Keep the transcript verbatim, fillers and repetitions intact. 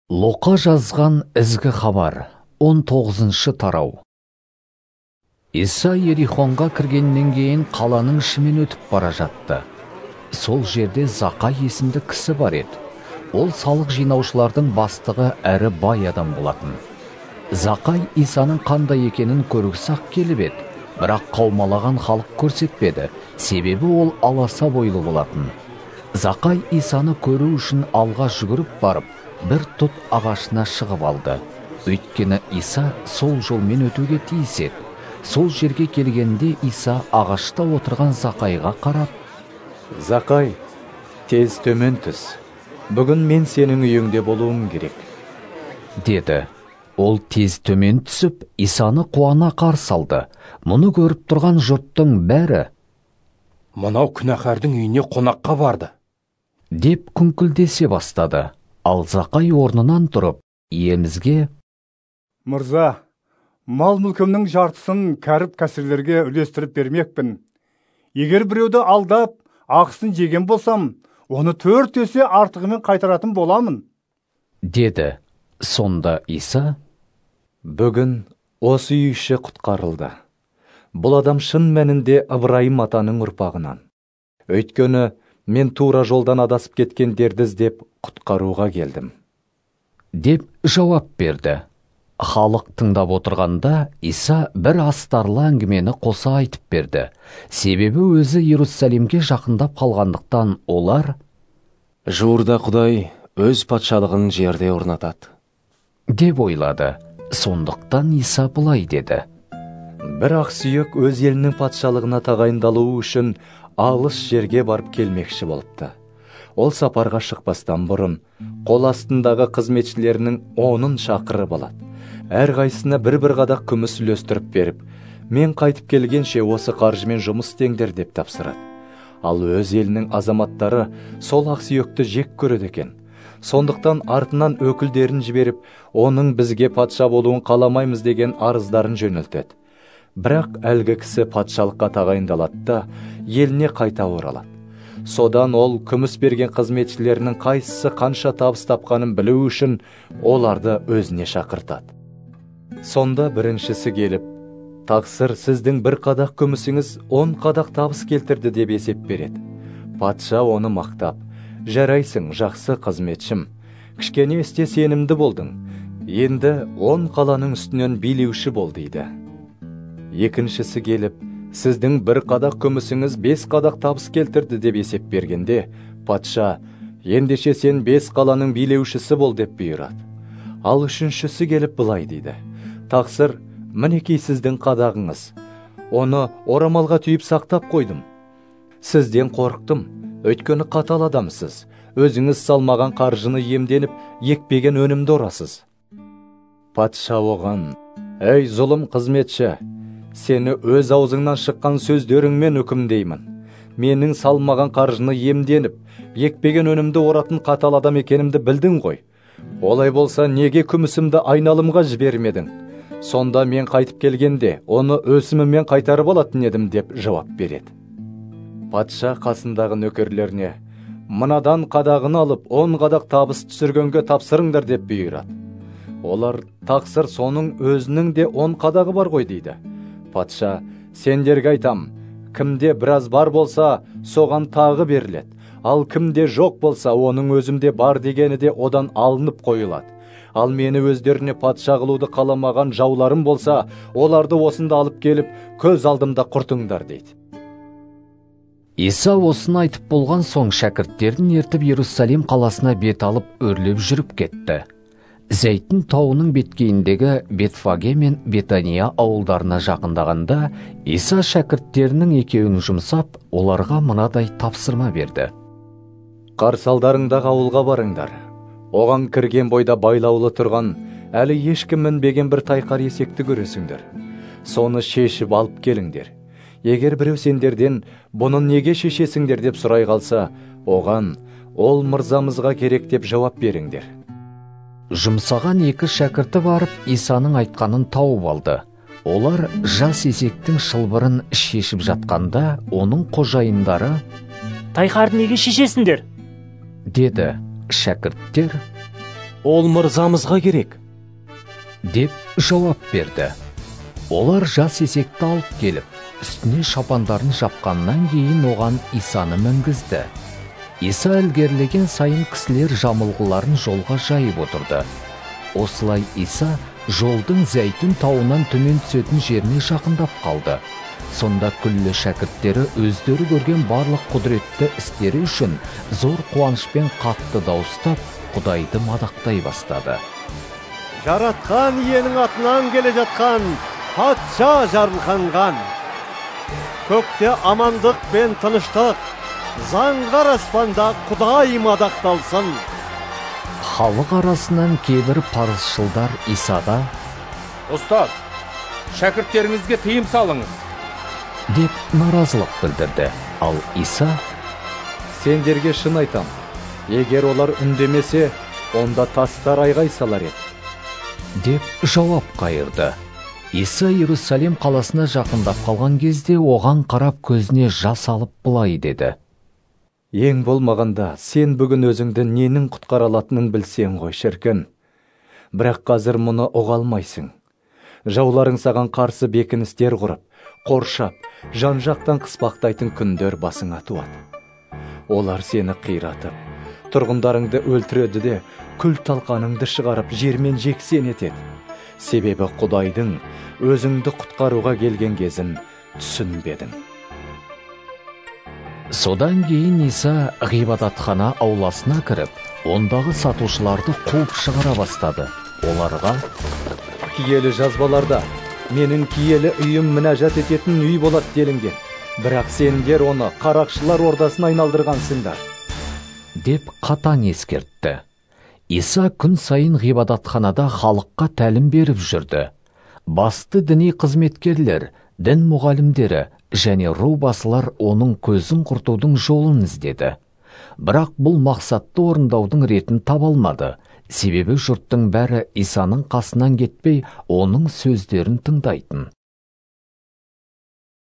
Луқа жазған ізгі хабар, он тоғызыншы тарау. Иса Ерихонға кіргеннен кейін қаланың ішімен өтіп бара жатты. Сол жерде Зақай есімді кісі бар еді. Ол салық жинаушылардың бастығы әрі бай адам болатын. Зақай Исаның қандай екенін көргісі-ақ келіп еді, бірақ қаумалаған халық көрсетпеді, себебі ол аласа бойлы болатын. Зақай Исаны көру үшін алға жүгіріп барып, бір тұт ағашына шығып алды. Өйткені Иса сол жолмен өтуге тиіс еді. Сол жерге келгенде Иса ағашта отырған Зақайға қарап: «Зақай, тез төмен түс. Бүгін мен сенің үйіңде болуым керек», деді. Ол тез төмен түсіп, Исаны қуана қарсы алды. Мұны көріп тұрған жұрттың бәрі: «Мынау күнәһардың үйіне қонаққа барды», деп күңкілдесе бастады. Ал Зақай орнынан тұрып, иемізге: «Мырза, мал мүлкімнің жартысын кәріп кәсірлерге үлестіріп бермекпін. Егер біреуді алдап, ақысын жеген болсам, оны төрт есе артығымен қайтаратын боламын», деді. Сонда Иса: «Бүгін осы үй іші құтқарылды. Бұл адам шын мәнінде Ыбырайым атаның ұрпағынан. Өйткені мен тура жолдан адасып кеткендерді іздеп құтқаруға келдім», деп жауап берді. Халық тыңдап отырғанда Иса бір астарлы әңгімені қоса айтып берді. Себебі өзі Иерусалимге жақындап қалғандықтан олар: «Жуырда Құдай өз патшалығын жерде орнатады», деп ойлады. Сондықтан Иса былай деді: «Бір ақсүйек өз елінің патшалығына тағайындалуы үшін алыс жерге барып келмекші болыпты. Ол сапарға шықпастан бұрын қол астындағы қызметшілерінің онын шақырып алады. Әрқайсысына бір-бір қадақ күміс үлестіріп беріп, мен қайтып келгенше осы қаржымен жұмыс істеңдер деп тапсырады. Ал өз елінің азаматтары сол ақсүйекті жек көреді екен. Сондықтан артынан өкілдерін жіберіп, оның бізге патша болуын қаламаймыз деген арыздарын жөнелтеді. Бірақ әлгі кісі патшалыққа тағайындалады да еліне қайта оралады. Содан ол күміс берген қызметшілерінің қайсысы қанша табыс тапқанын білу үшін оларды өзіне шақыртады. Сонда біріншісі келіп: «Тақсыр, сіздің бір қадақ күмісіңіз он қадақ табыс келтірді», деп есеп береді. Патша оны мақтап: «Жарайсың, жақсы қызметшім. Кішкене істе сенімді болдың. Енді он қаланың үстінен билеуші бол», дейді. Екіншісі келіп: «Сіздің бір қадақ күмісіңіз бес қадақ табыс келтірді», деп есеп бергенде патша: «Ендеше сен бес қаланың билеушісі бол», деп бұйырады. Ал үшіншісі келіп былай дейді: «Тақсыр, мінекей сіздің қадағыңыз. Оны орамалға түйіп сақтап қойдым. Сізден қорықтым, өйткені қатал адамсыз. Өзіңіз салмаған қаржыны иемденіп, екпеген өнімді ұрасыз». Патша оған: «Ей зұлым қызметші, сені өз аузыңнан шыққан сөздеріңмен үкімдеймін. Менің салмаған қаржыны иемденіп, екпеген өнімді оратын қатал адам екенімді білдің ғой. Олай болса неге күмісімді айналымға жібермедің? Сонда мен қайтып келгенде оны өсімімен қайтарып алатын едім», деп жауап береді. Патша қасындағы нөкерлеріне: «Мынадан қадағын алып, он қадақ табыс түсіргенге тапсырыңдар», деп бұйырады. Олар: «Тақсыр, соның өзінің де он қадағы бар ғой», дейді. Патша: «Сендерге айтам, кімде біраз бар болса, соған тағы беріледі. Ал кімде жоқ болса, оның өзімде бар дегені де одан алынып қойылады. Ал мені өздеріне патша қылуды қаламаған жауларым болса, оларды осында алып келіп, көз алдымда құртыңдар», дейді. Иса осыны айтып болған соң шәкірттерін ертіп Иерусалим қаласына бет алып өрлеп жүріп кетті. Зәйтүн тауының беткейіндегі Бетфаге мен Бетания ауылдарына жақындағанда Иса шәкірттерінің екеуін жұмсап, оларға мынадай тапсырма берді: «Қарсалдарыңдағы ауылға барыңдар. Оған кірген бойда байлаулы тұрған, әлі ешкім мінбеген бір тайқар есекті көресіңдер. Соны шешіп алып келіңдер. Егер біреу сендерден бұны неге шешесіңдер деп сұрай қалса, оған ол мырзамызға керек деп жауап беріңдер». Жұмсаған екі шәкірті барып Исаның айтқанын тауып алды. Олар жас есектің шылбырын шешіп жатқанда, оның қожайындары: «Тайқарды неге шешесіңдер?» деді. Шәкірттер: ол мырзамызға керек, деп жауап берді. Олар жас есекті алып келіп, үстіне шапандарын жапқаннан кейін оған Исаны мінгізді. Иса ілгерілеген сайын кісілер жамылғыларын жолға жайып отырды. Осылай Иса жолдың Зәйтүн тауынан төмен түсетін жеріне жақындап қалды. Сонда күллі шәкірттері өздері көрген барлық құдіретті істері үшін зор қуанышпен қатты дауыстап, Құдайды мадақтай бастады. Жаратқан иенің атынан келе жатқан патша жарылқанған. Көкте амандық пен тыныштық, заңғар аспанда Құдай мадақталсын. Халық арасынан кейбір парызшылдар Исада: Ұстаз, шәкірттеріңізге тыйым салыңыз, деп наразылық білдірді. Ал Иса: сендерге шын айтам, егер олар үндемесе, онда тастар айғай салар еді, деп жауап қайырды. Иса Иерусалим қаласына жақындап қалған кезде оған қарап көзіне жас алып былай деді: ең болмағанда сен бүгін өзіңді ненің құтқара алатынын білсең ғой шіркін. Бірақ қазір мұны ұға алмайсың. Жауларың саған қарсы бекіністер құрып, қоршап, жан-жақтан қыспақтайтын күндер басыңа туады. Олар сені қиратып, тұрғындарыңды өлтіреді де, күл талқаныңды шығарып жермен жексен етеді. Себебі Құдайдың өзіңді құтқаруға келген кезін түсінбедің. Содан кейін Иса ғибадатхана ауласына кіріп, ондағы сатушыларды қуып шығара бастады. Оларға: киелі жазбаларда менің киелі үйім мінәжат ететін үй болады делінген, бірақ сендер оны қарақшылар ордасын айналдырғансыңдар, деп қатаң ескертті. Иса күн сайын ғибадатханада халыққа тәлім беріп жүрді. Басты діни қызметкерлер, дін мұғалімдері және ру басылар оның көзін құртудың жолын іздеді. Бірақ бұл мақсатты орындаудың ретін таба алмады. Себебі жұрттың бәрі Исаның қасынан кетпей, оның сөздерін тыңдайтын.